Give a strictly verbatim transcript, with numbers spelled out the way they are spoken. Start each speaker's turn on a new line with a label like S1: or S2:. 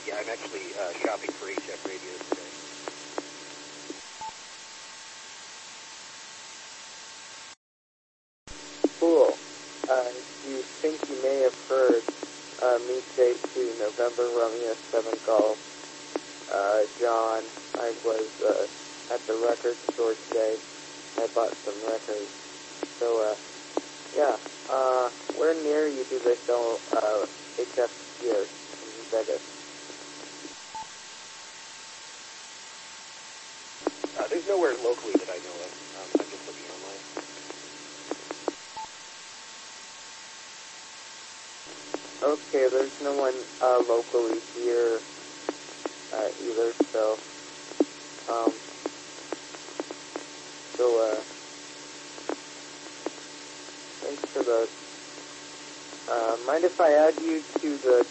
S1: Yeah, I'm actually uh, shopping for H F radios today.
S2: Cool. Uh, you think you may have heard uh, me say to November Romeo seven Golf, uh, John, I was uh, at the record store today. I bought some records. So, uh, yeah, uh, where near you do they sell uh, H F gear in Vegas?
S1: Uh, there's nowhere locally that I know of. Um, I'm just looking online.
S2: Okay, there's no one uh, locally here uh, either, so, um, so, uh, thanks for the, uh, mind if I add you to the